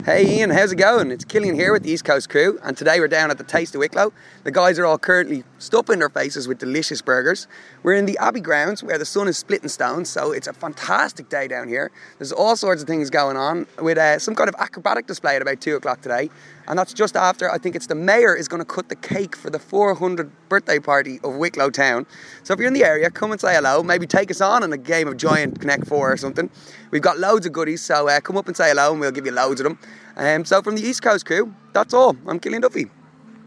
Hey Ian, how's it going? It's Killian here with the East Coast crew, and today we're down at the Taste of Wicklow. The guys are all currently stuffing their faces with delicious burgers. We're in the Abbey grounds where the sun is splitting stones, so it's a fantastic day down here. There's all sorts of things going on with some kind of acrobatic display at about 2 o'clock today, and that's just after, I think it's the mayor is going to cut the cake for the 400th birthday party of Wicklow Town. So if you're in the area, come and say hello, maybe take us on in a game of Giant Connect 4 or something. We've got loads of goodies, so come up and say hello and we'll give you loads of them. So from the East Coast crew, that's all. I'm Killian Duffy.